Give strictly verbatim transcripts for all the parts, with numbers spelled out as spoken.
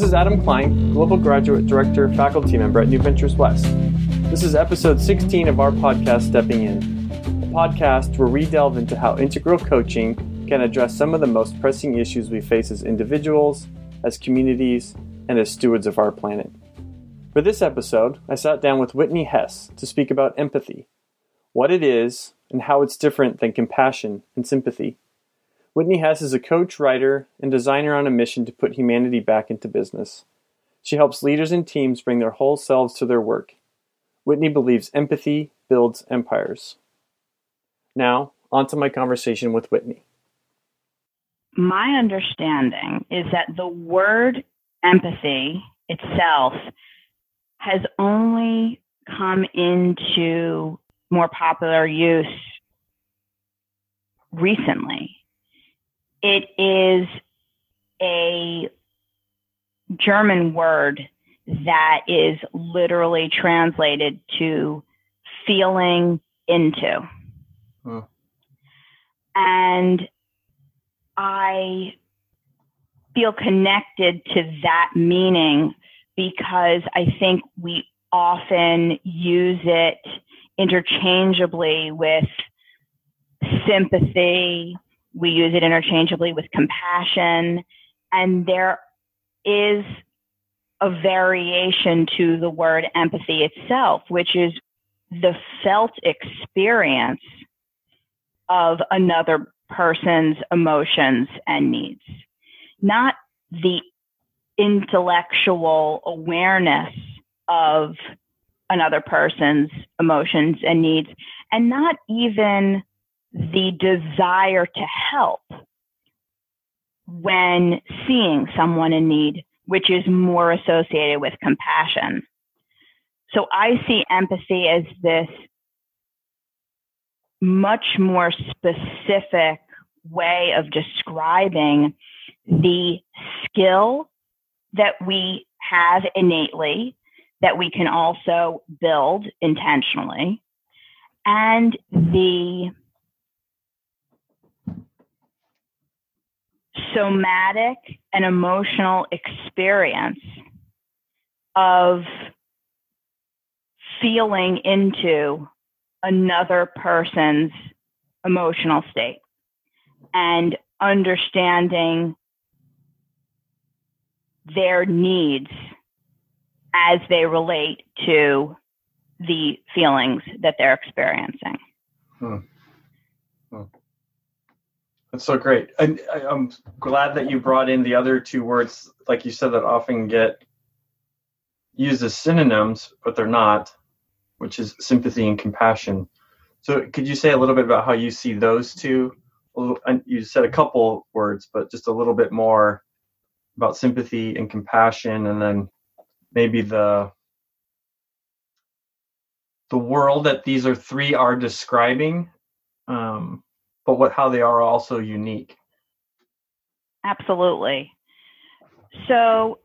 is Adam Klein, Global Graduate Director, faculty member at New Ventures West. This is episode sixteen of our podcast, Stepping In, a podcast where we delve into how integral coaching can address some of the most pressing issues we face as individuals, as communities, and as stewards of our planet. For this episode, I sat down with Whitney Hess to speak about empathy, what it is, and how it's different than compassion and sympathy. Whitney Hess is a coach, writer, and designer on a mission to put humanity back into business. She helps leaders and teams bring their whole selves to their work. Whitney believes empathy builds empires. Now, on to my conversation with Whitney. My understanding is that the word empathy itself has only come into more popular use recently. It is a German word that is literally translated to feeling into. Hmm. And I feel connected to that meaning because I think we often use it interchangeably with sympathy. We use it interchangeably with compassion. And there is a variation to the word empathy itself, which is the felt experience of another person's emotions and needs, not the intellectual awareness of another person's emotions and needs, and not even the desire to help when seeing someone in need, which is more associated with compassion. So I see empathy as this much more specific way of describing the skill that we have innately, that we can also build intentionally, and the somatic and emotional experience of feeling into another person's emotional state and understanding their needs as they relate to the feelings that they're experiencing. Hmm. Hmm. That's so great. And I'm glad that you brought in the other two words, like you said, that often get used as synonyms, but they're not, which is sympathy and compassion. So could you say a little bit about how you see those two? You said a couple words, but just a little bit more about sympathy and compassion, and then maybe the the world that these are three are describing, um, but what how they are also unique. Absolutely. So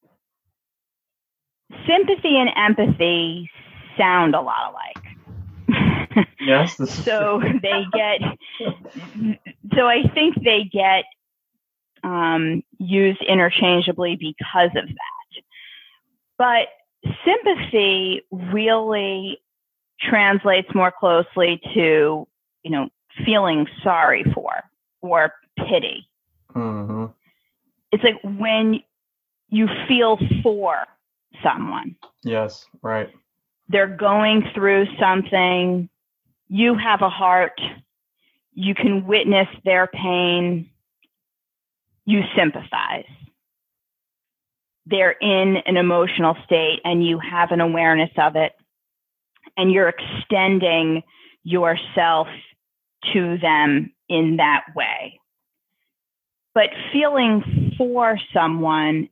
sympathy and empathy sound a lot alike. Yes. So they get, so I think they get um, used interchangeably because of that. But sympathy really translates more closely to, you know, feeling sorry for or pity. Mm-hmm. It's like when you feel for someone. Yes, right. They're going through something. You have a heart. You can witness their pain. You sympathize. They're in an emotional state and you have an awareness of it, and you're extending yourself to them in that way. But feeling for someone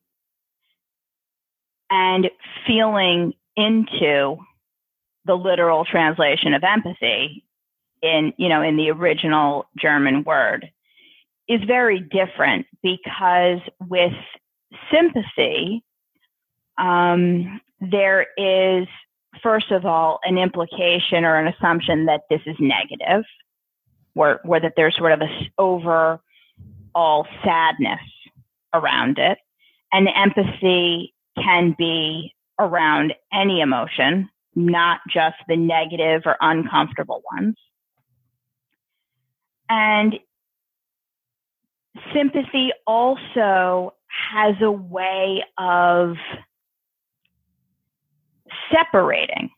and feeling into the literal translation of empathy in, you know, in the original German word is very different, because with sympathy, um, there is, first of all, an implication or an assumption that this is negative, or, or that there's sort of a overall sadness around it. And empathy can be around any emotion, not just the negative or uncomfortable ones. And sympathy also has a way of separating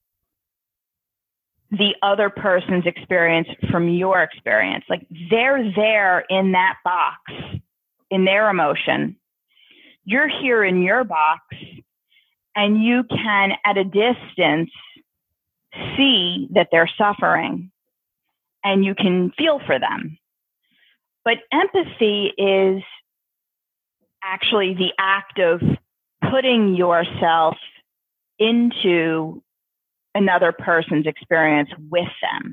the other person's experience from your experience. Like, they're there in that box, in their emotion. You're here in your box, and you can, at a distance, see that they're suffering, and you can feel for them. But empathy is actually the act of putting yourself into another person's experience with them.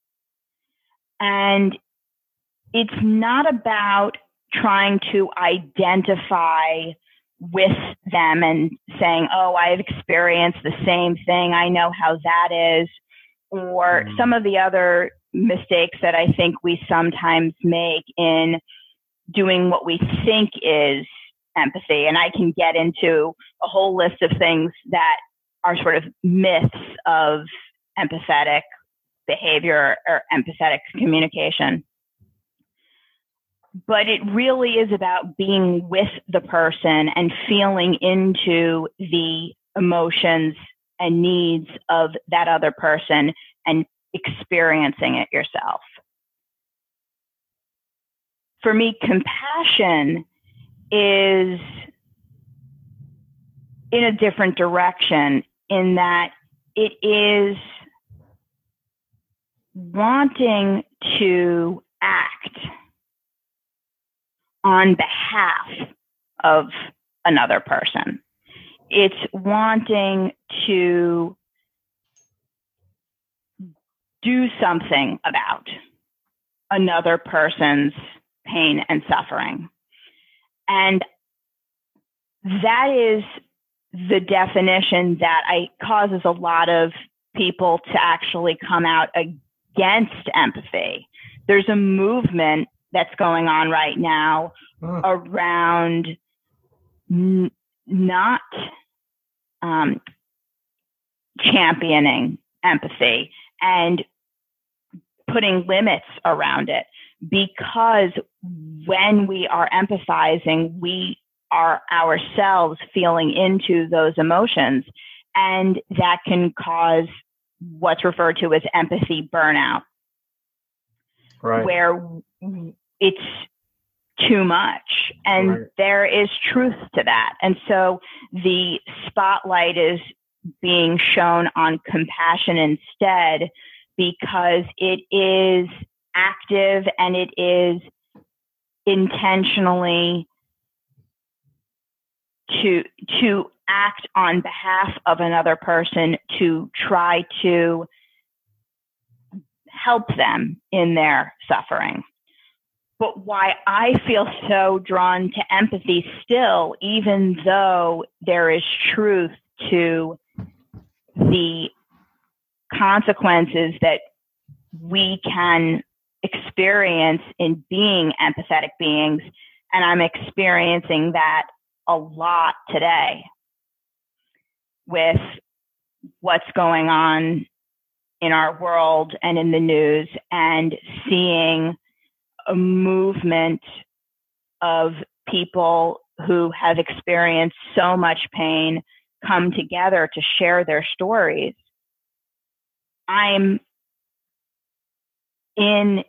And it's not about trying to identify with them and saying, oh, I've experienced the same thing, I know how that is, or mm. some of the other mistakes that I think we sometimes make in doing what we think is empathy. And I can get into a whole list of things that are sort of myths of empathetic behavior or empathetic communication. But it really is about being with the person and feeling into the emotions and needs of that other person and experiencing it yourself. For me, compassion is in a different direction, in that it is wanting to act on behalf of another person. It's wanting to do something about another person's pain and suffering. And that is the definition that I, causes a lot of people to actually come out against empathy. There's a movement that's going on right now oh. around n- not um, championing empathy and putting limits around it, because when we are empathizing, we are ourselves feeling into those emotions, and that can cause what's referred to as empathy burnout, right, where it's too much. And right. there is truth to that. And so the spotlight is being shown on compassion instead, because it is active and it is intentionally to to act on behalf of another person, to try to help them in their suffering. But why I feel so drawn to empathy still, even though there is truth to the consequences that we can experience in being empathetic beings, and I'm experiencing that a lot today with what's going on in our world and in the news, and seeing a movement of people who have experienced so much pain come together to share their stories. I'm in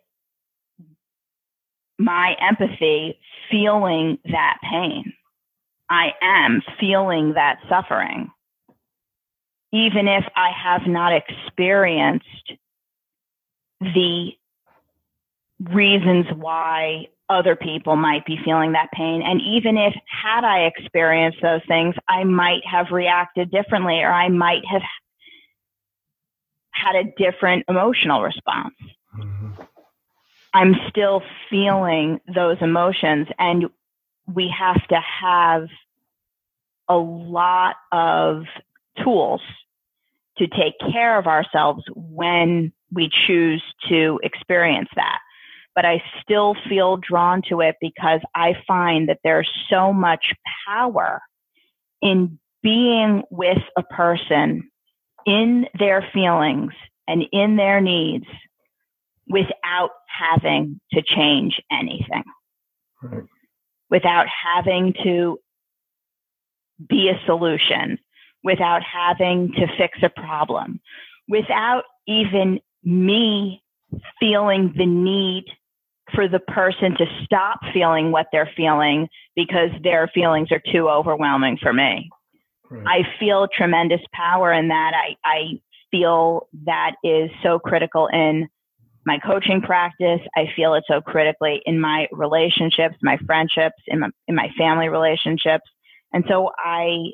my empathy feeling that pain. I am feeling that suffering, even if I have not experienced the reasons why other people might be feeling that pain. And even if, had I experienced those things, I might have reacted differently, or I might have had a different emotional response. Mm-hmm. I'm still feeling those emotions, and we have to have a lot of tools to take care of ourselves when we choose to experience that. but I still feel drawn to it because I find that there's so much power in being with a person in their feelings and in their needs without having to change anything, right. without having to be a solution, without having to fix a problem, without even me feeling the need for the person to stop feeling what they're feeling because their feelings are too overwhelming for me. Right. I feel tremendous power in that. I, I feel that is so critical in my coaching practice. I feel it so critically in my relationships, my friendships, in my, in my family relationships. And so I,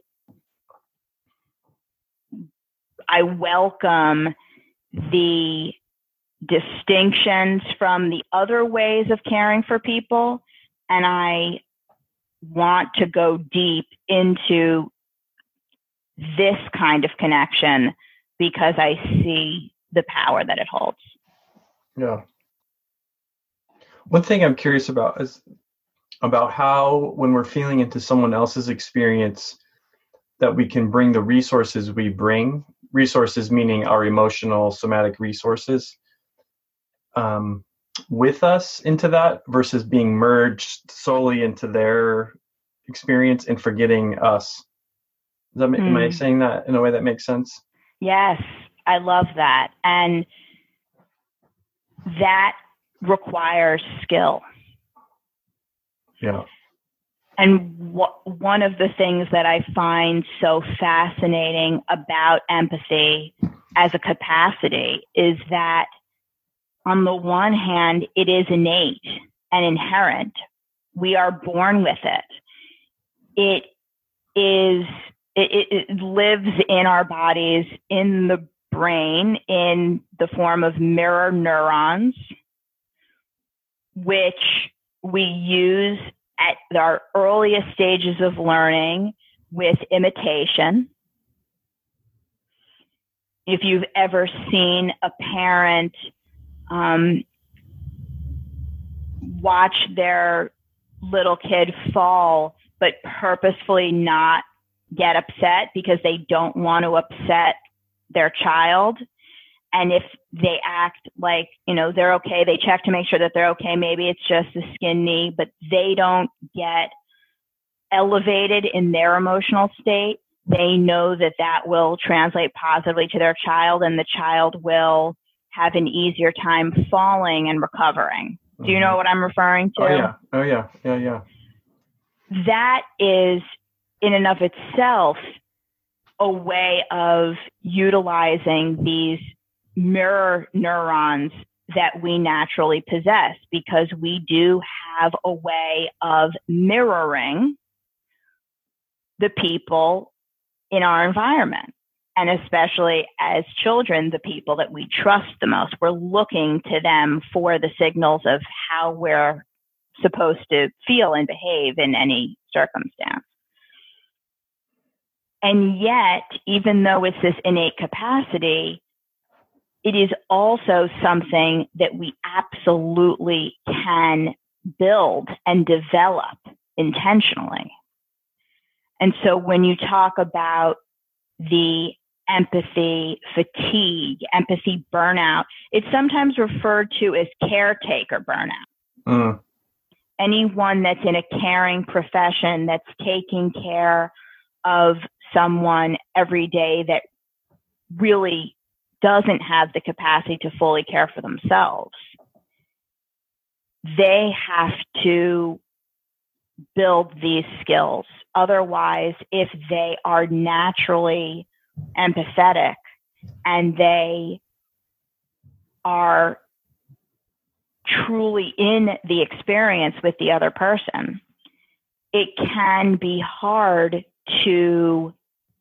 I welcome the distinctions from the other ways of caring for people. And I want to go deep into this kind of connection because I see the power that it holds. Yeah. One thing I'm curious about is about how, when we're feeling into someone else's experience, that we can bring the resources we bring, resources meaning our emotional, somatic resources, um, with us into that versus being merged solely into their experience and forgetting us. Does that make, mm. Am I saying that in a way that makes sense? Yes, I love that. And that requires skill. Yeah. And wh- one of the things that I find so fascinating about empathy as a capacity is that on the one hand, it is innate and inherent. We are born with it. It is, it, it lives in our bodies, in the brain, in the form of mirror neurons, which we use at our earliest stages of learning with imitation. If you've ever seen a parent um, watch their little kid fall, but purposefully not get upset because they don't want to upset their child. And if they act like, you know, they're okay, they check to make sure that they're okay. Maybe it's just a skin knee, but they don't get elevated in their emotional state. They know that that will translate positively to their child, and the child will have an easier time falling and recovering. Mm-hmm. Do you know what I'm referring to? Oh, yeah. Oh, yeah. Yeah, yeah. That is, in and of itself, a way of utilizing these mirror neurons that we naturally possess, because we do have a way of mirroring the people in our environment. And especially as children, the people that we trust the most, we're looking to them for the signals of how we're supposed to feel and behave in any circumstance. And yet, even though it's this innate capacity, it is also something that we absolutely can build and develop intentionally. And so when you talk about the empathy fatigue, empathy burnout, it's sometimes referred to as caretaker burnout. Mm. Anyone that's in a caring profession that's taking care of someone every day that really doesn't have the capacity to fully care for themselves, they have to build these skills. Otherwise, if they are naturally empathetic and they are truly in the experience with the other person, it can be hard to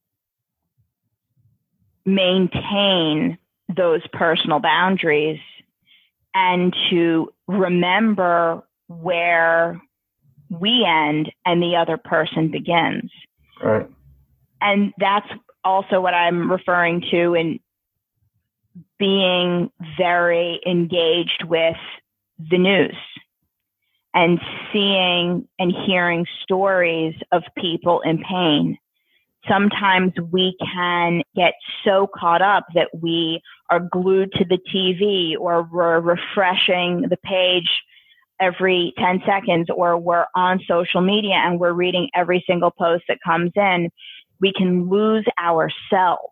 maintain those personal boundaries and to remember where we end and the other person begins. Right. And that's also what I'm referring to in being very engaged with the news and seeing and hearing stories of people in pain. Sometimes we can get so caught up that we are glued to the T V, or we're refreshing the page every ten seconds, or we're on social media and we're reading every single post that comes in. We can lose ourselves.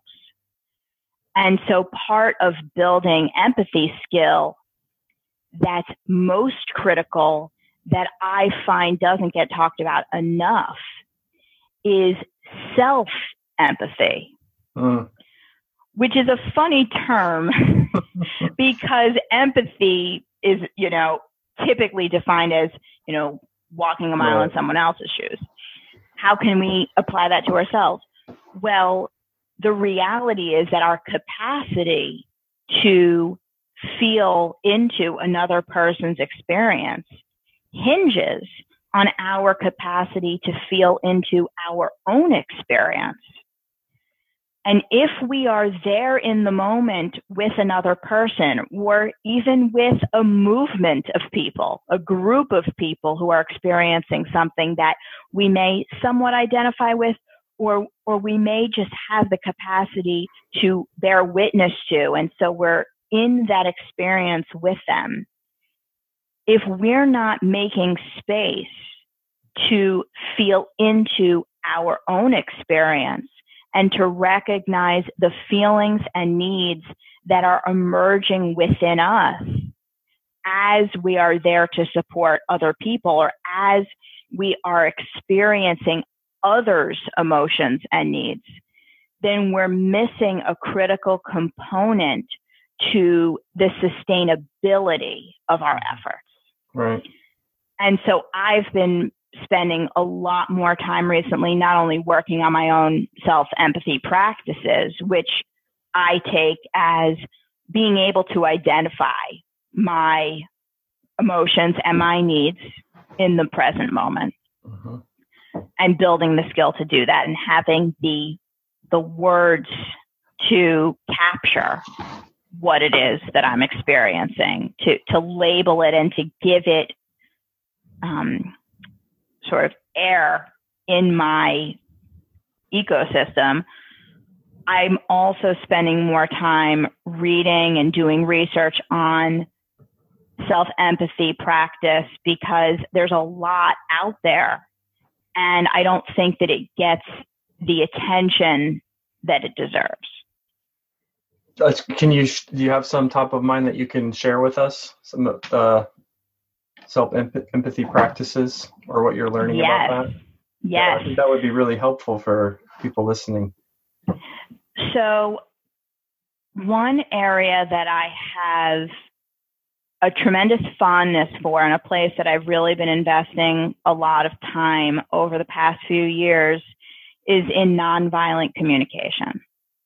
And so part of building empathy skill that's most critical, that I find doesn't get talked about enough, is self-empathy, mm. which is a funny term because empathy is, you know, typically defined as, you know, walking a mile right. in someone else's shoes. How can we apply that to ourselves? Well, the reality is that our capacity to feel into another person's experience hinges on our capacity to feel into our own experience. And if we are there in the moment with another person, or even with a movement of people, a group of people who are experiencing something that we may somewhat identify with, or or we may just have the capacity to bear witness to, and so we're in that experience with them. If we're not making space to feel into our own experience and to recognize the feelings and needs that are emerging within us as we are there to support other people, or as we are experiencing others' emotions and needs, then we're missing a critical component to the sustainability of our efforts. Right. And so I've been spending a lot more time recently, not only working on my own self-empathy practices, which I take as being able to identify my emotions and my needs in the present moment, mm-hmm. and building the skill to do that, and having the the words to capture what it is that I'm experiencing, to to label it and to give it um, sort of air in my ecosystem. I'm also spending more time reading and doing research on self-empathy practice, because there's a lot out there, and I don't think that it gets the attention that it deserves. Can you, do you have some top of mind that you can share with us? Some of the self-empathy practices, or what you're learning yes. about that? Yes. Yeah, I think that would be really helpful for people listening. So one area that I have a tremendous fondness for, and a place that I've really been investing a lot of time over the past few years, is in nonviolent communication.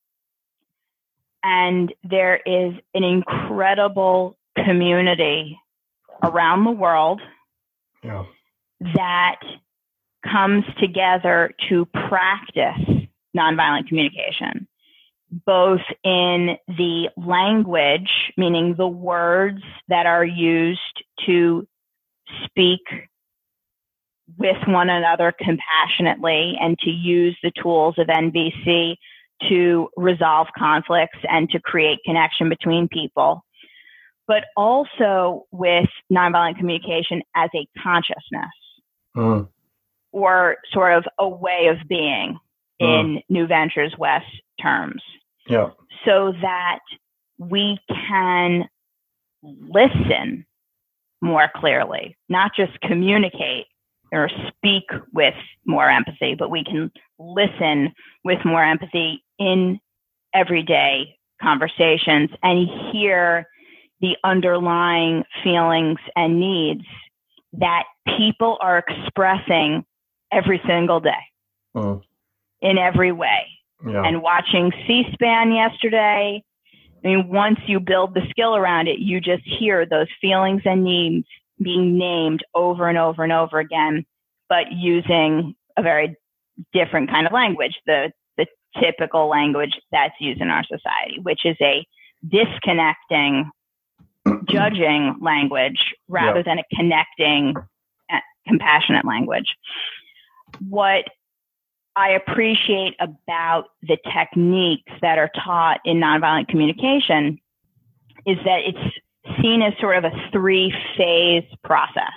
And there is an incredible community around the world yeah. that comes together to practice nonviolent communication, both in the language, meaning the words that are used to speak with one another compassionately, and to use the tools of N V C to resolve conflicts and to create connection between people, but also with nonviolent communication as a consciousness, mm. or sort of a way of being mm. in New Ventures West terms. Yeah. So that we can listen more clearly, not just communicate or speak with more empathy, but we can listen with more empathy in everyday conversations and hear the underlying feelings and needs that people are expressing every single day mm. in every way. Yeah. And watching C-SPAN yesterday, I mean, once you build the skill around it, you just hear those feelings and needs being named over and over and over again, but using a very different kind of language, the the typical language that's used in our society, which is a disconnecting judging language rather yep. than a connecting, uh, compassionate language. What I appreciate about the techniques that are taught in nonviolent communication is that it's seen as sort of a three-phase process.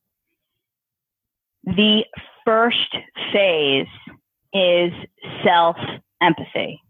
The first phase is self-empathy.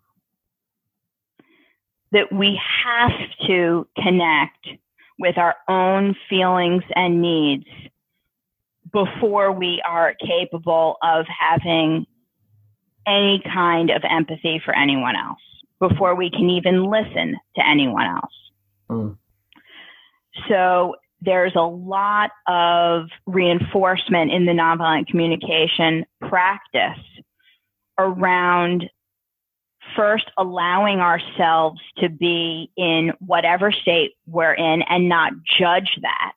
That we have to connect with our own feelings and needs before we are capable of having any kind of empathy for anyone else, before we can even listen to anyone else. Mm. So there's a lot of reinforcement in the nonviolent communication practice around first allowing ourselves to be in whatever state we're in and not judge that.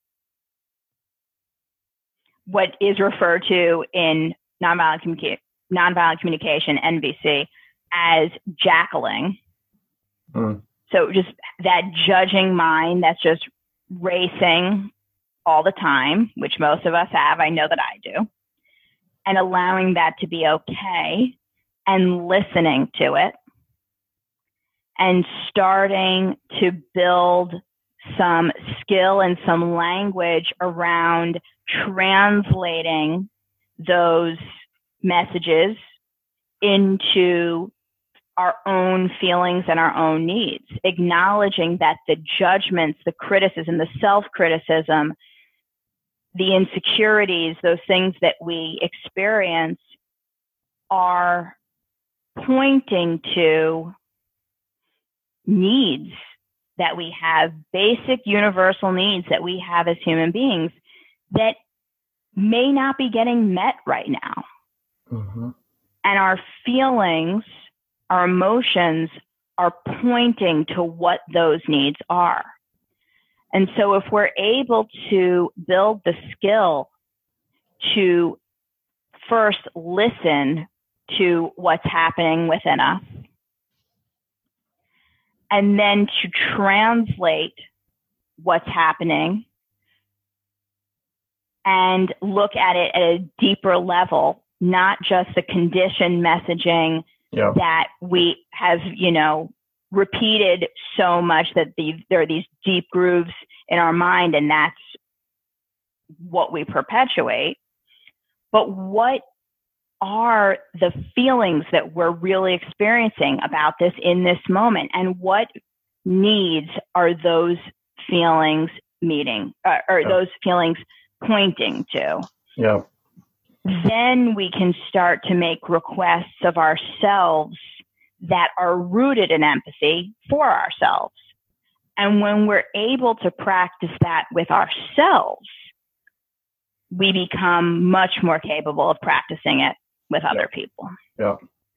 What is referred to in nonviolent, communica- nonviolent communication, N V C, as jackling. Mm. So just that judging mind that's just racing all the time, which most of us have, I know that I do, and allowing that to be okay and listening to it and starting to build some skill and some language around translating those messages into our own feelings and our own needs, acknowledging that the judgments, the criticism, the self-criticism, the insecurities, those things that we experience are pointing to needs that we have, basic universal needs that we have as human beings that may not be getting met right now. Mm-hmm. And our feelings, our emotions are pointing to what those needs are. And so if we're able to build the skill to first listen to what's happening within us, and then to translate what's happening and look at it at a deeper level, not just the conditioned messaging yeah. that we have, you know, repeated so much that the, there are these deep grooves in our mind, and that's what we perpetuate. But what are the feelings that we're really experiencing about this in this moment, and what needs are those feelings meeting, uh, or yeah. those feelings pointing to? Yeah. Then we can start to make requests of ourselves that are rooted in empathy for ourselves. And when we're able to practice that with ourselves, we become much more capable of practicing it with other people. Yeah.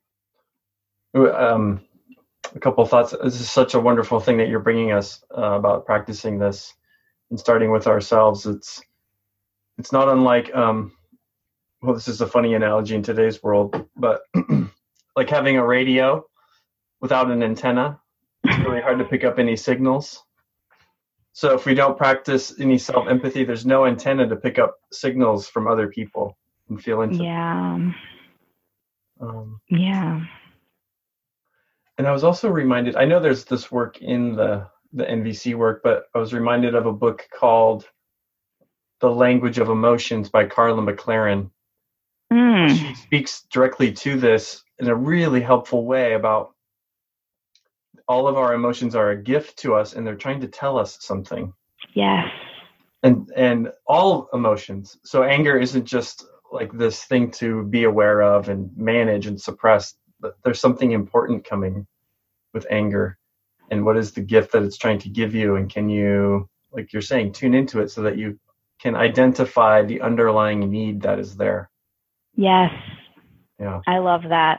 Um, a couple of thoughts. This is such a wonderful thing that you're bringing us uh, about practicing this and starting with ourselves. It's it's not unlike, um, well, this is a funny analogy in today's world, but like having a radio without an antenna. It's really hard to pick up any signals. So if we don't practice any self-empathy, there's no antenna to pick up signals from other people and feel into. Yeah. Um, yeah. And I was also reminded, I know there's this work in the, the N V C work, but I was reminded of a book called The Language of Emotions by Carla McLaren. Mm. She speaks directly to this in a really helpful way about all of our emotions are a gift to us, and they're trying to tell us something. Yes. And and all emotions. So anger isn't just like this thing to be aware of and manage and suppress, but there's something important coming with anger. And what is the gift that it's trying to give you? And can you, like you're saying, tune into it so that you can identify the underlying need that is there? Yes. Yeah. I love that.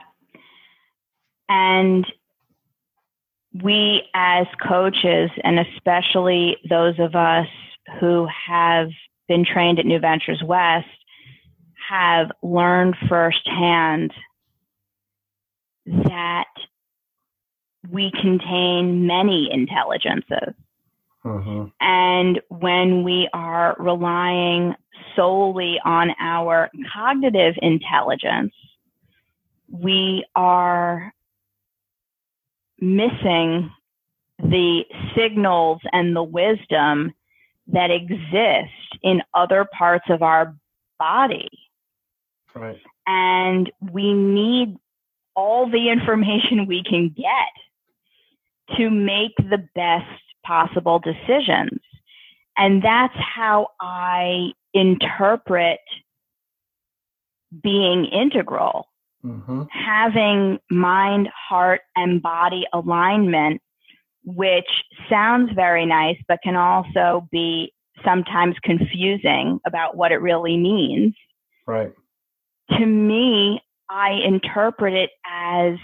And we as coaches, and especially those of us who have been trained at New Ventures West, have learned firsthand that we contain many intelligences. Mm-hmm. And when we are relying solely on our cognitive intelligence, we are missing the signals and the wisdom that exist in other parts of our body. Right. And we need all the information we can get to make the best possible decisions. And that's how I interpret being integral. Mm-hmm. Having mind, heart, and body alignment, which sounds very nice, but can also be sometimes confusing about what it really means. Right. To me, I interpret it as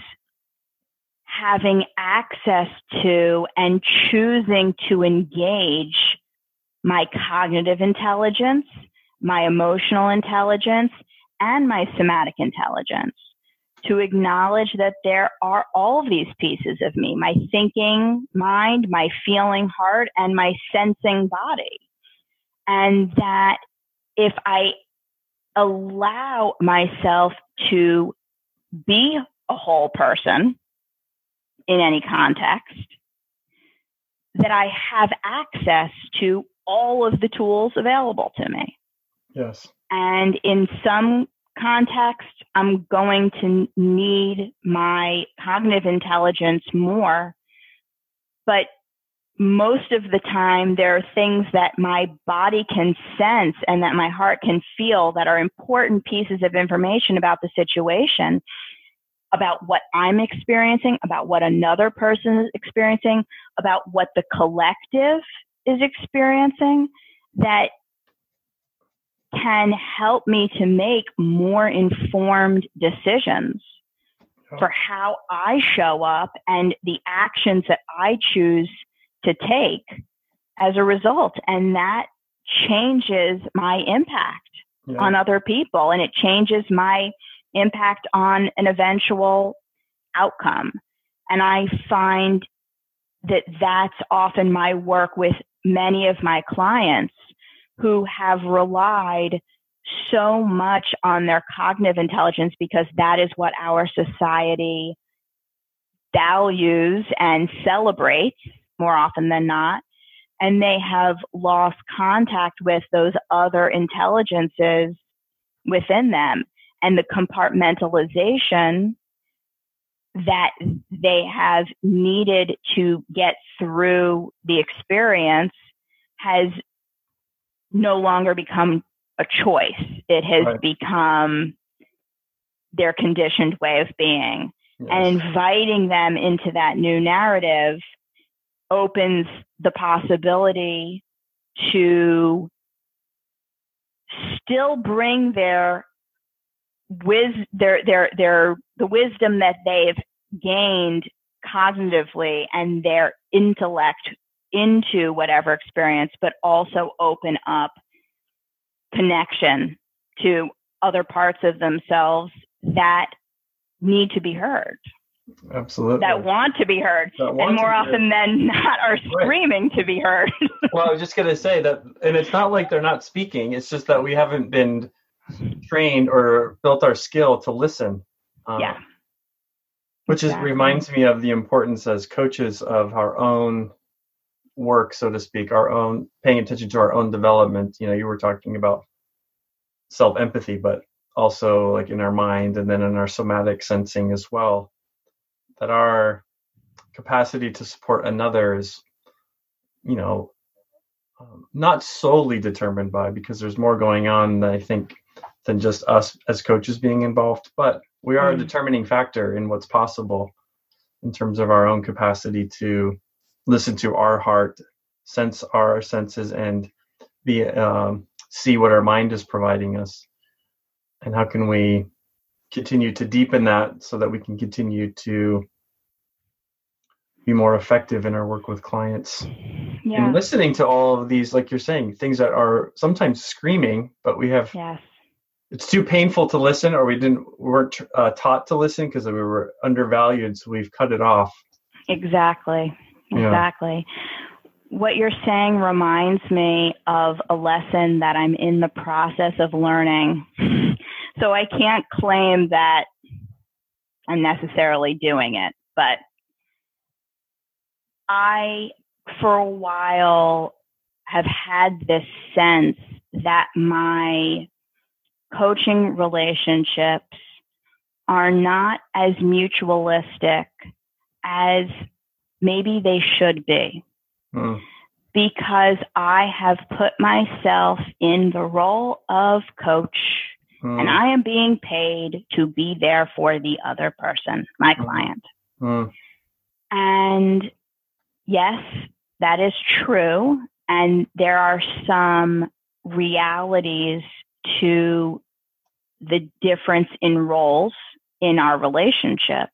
having access to and choosing to engage my cognitive intelligence, my emotional intelligence, and my somatic intelligence, to acknowledge that there are all of these pieces of me, my thinking mind, my feeling heart, and my sensing body. And that if I allow myself to be a whole person in any context, that I have access to all of the tools available to me. Yes. And in some contexts, I'm going to need my cognitive intelligence more. But most of the time, there are things that my body can sense and that my heart can feel that are important pieces of information about the situation, about what I'm experiencing, about what another person is experiencing, about what the collective is experiencing, that can help me to make more informed decisions for how I show up and the actions that I choose to take as a result. And that changes my impact yeah. on other people, and it changes my impact on an eventual outcome. And I find that that's often my work with many of my clients who have relied so much on their cognitive intelligence because that is what our society values and celebrates more often than not. And they have lost contact with those other intelligences within them. And the compartmentalization that they have needed to get through the experience has no longer become a choice. It has right. become their conditioned way of being. Yes. And inviting them into that new narrative opens the possibility to still bring their wis their their their the wisdom that they've gained cognitively and their intellect into whatever experience, but also open up connection to other parts of themselves that need to be heard. Absolutely. That want to be heard. And more often than not are screaming right. to be heard. Well, I was just going to say that, and it's not like they're not speaking. It's just that we haven't been trained or built our skill to listen. Um, yeah. Which is, exactly. reminds me of the importance as coaches of our own work, so to speak, our own paying attention to our own development. You know, you were talking about self-empathy, but also like in our mind and then in our somatic sensing as well, that our capacity to support another is, you know, um, not solely determined by, because there's more going on than I think than just us as coaches being involved, but we are mm-hmm. a determining factor in what's possible in terms of our own capacity to listen to our heart, sense our senses, and be um, see what our mind is providing us. And how can we continue to deepen that so that we can continue to be more effective in our work with clients. Yeah. And listening to all of these, like you're saying, things that are sometimes screaming, but we have, yes. it's too painful to listen, or we didn't we weren't uh, taught to listen because we were undervalued, so we've cut it off. Exactly. Yeah. Exactly. what you're saying reminds me of a lesson that I'm in the process of learning. So I can't claim that I'm necessarily doing it, but I, for a while, have had this sense that my coaching relationships are not as mutualistic as maybe they should be. Mm. Because I have put myself in the role of coach, mm. and I am being paid to be there for the other person, my mm. client. Mm. And yes, that is true. And there are some realities to the difference in roles in our relationship.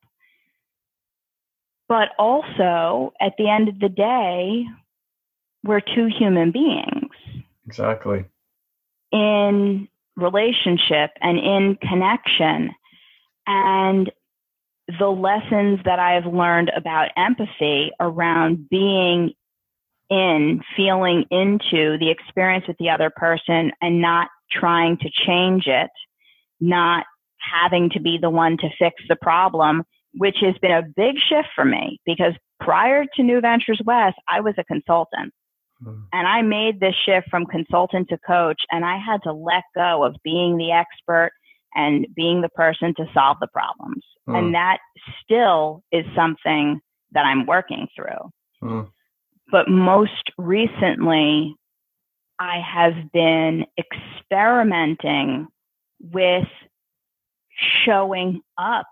But also, at the end of the day, we're two human beings. Exactly. In relationship and in connection. And the lessons that I've learned about empathy around being in, feeling into the experience with the other person and not trying to change it, not having to be the one to fix the problem, which has been a big shift for me because prior to New Ventures West, I was a consultant. Mm. And I made this shift from consultant to coach, and I had to let go of being the expert and being the person to solve the problems. Mm. And that still is something that I'm working through. Mm. But most recently, I have been experimenting with showing up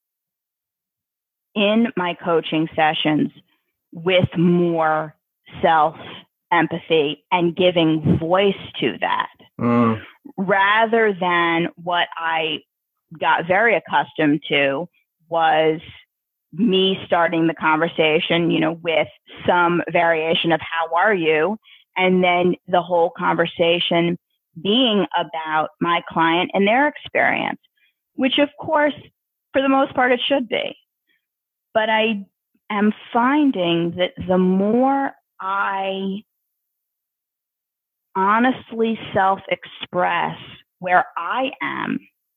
in my coaching sessions with more self-empathy and giving voice to that, mm. rather than what I got very accustomed to was me starting the conversation, you know, with some variation of how are you? And then the whole conversation being about my client and their experience, which of course, for the most part, it should be. But I am finding that the more I honestly self-express where I am,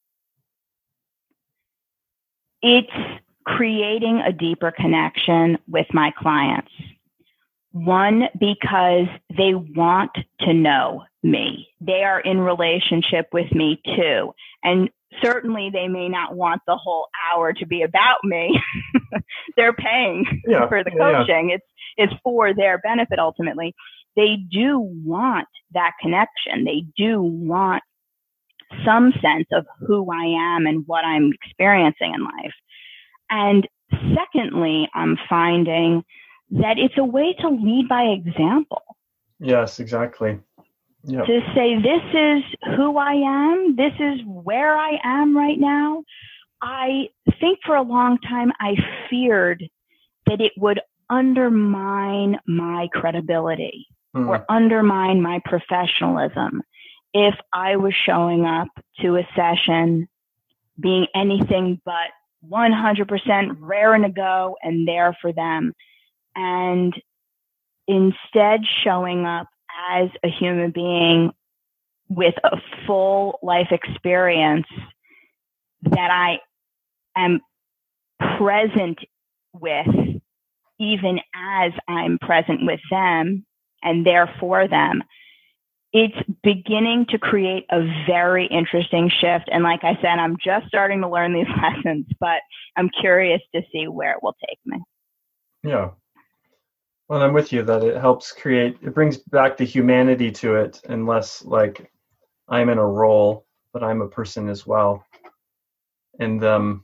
it's creating a deeper connection with my clients. One, because they want to know me. They are in relationship with me too. And certainly they may not want the whole hour to be about me. They're paying yeah, for the coaching. Yeah. It's, it's for their benefit ultimately. They do want that connection. They do want some sense of who I am and what I'm experiencing in life. And secondly, I'm finding that it's a way to lead by example. Yes, exactly. Yep. To say, this is who I am. This is where I am right now. I think for a long time, I feared that it would undermine my credibility mm. or undermine my professionalism if I was showing up to a session being anything but one hundred percent raring to go and there for them. And instead showing up as a human being with a full life experience that I am present with, even as I'm present with them and there for them. It's beginning to create a very interesting shift. And like I said, I'm just starting to learn these lessons, but I'm curious to see where it will take me. Yeah. Well, I'm with you that it helps create, it brings back the humanity to it and less like I'm in a role, but I'm a person as well. And, um,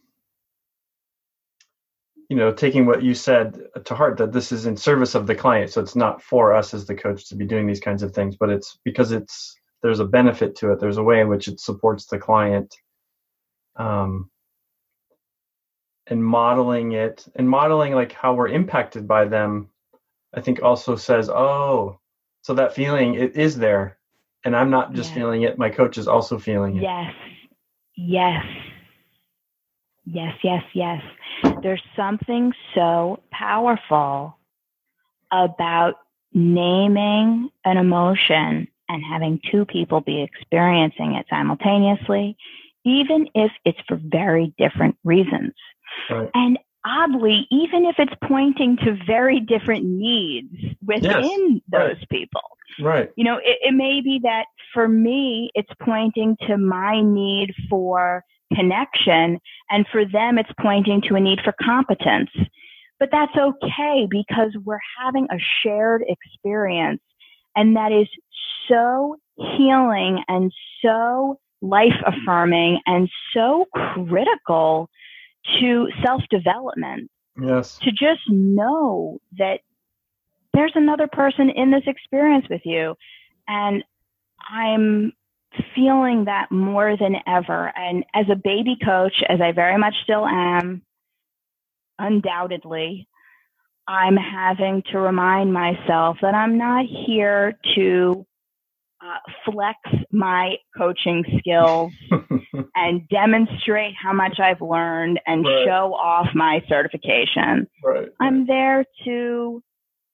you know, taking what you said to heart, that this is in service of the client. So it's not for us as the coach to be doing these kinds of things, but it's because it's, there's a benefit to it. There's a way in which it supports the client. Um, and modeling it and modeling like how we're impacted by them, I think also says, oh, so that feeling, it is there. And I'm not just yes. feeling it. My coach is also feeling it. Yes. Yes. Yes, yes, yes. There's something so powerful about naming an emotion and having two people be experiencing it simultaneously, even if it's for very different reasons. Right. And oddly, even if it's pointing to very different needs within yes. those right. people. Right. You know, it, it may be that for me, it's pointing to my need for connection, and for them, it's pointing to a need for competence. But that's okay, because we're having a shared experience, and that is so healing and so life-affirming and so critical to self-development. Yes. To just know that there's another person in this experience with you. And I'm feeling that more than ever. And as a baby coach, as I very much still am, undoubtedly, I'm having to remind myself that I'm not here to uh, flex my coaching skills and demonstrate how much I've learned and right. show off my certification. Right. I'm there to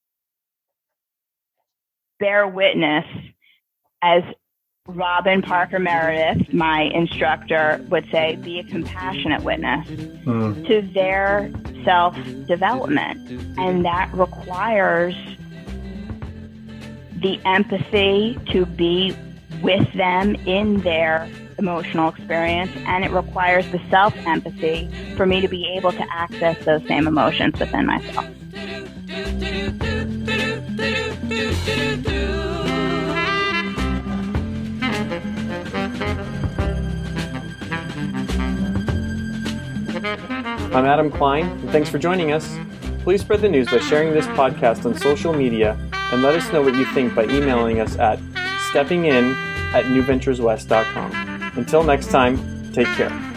bear witness, as Robin Parker Meredith, my instructor, would say, be a compassionate witness mm. to their self-development. And that requires the empathy to be with them in their emotional experience, and it requires the self-empathy for me to be able to access those same emotions within myself. I'm Adam Klein, and thanks for joining us. Please spread the news by sharing this podcast on social media, and let us know what you think by emailing us at steppingin at new ventures west dot com. Until next time, take care.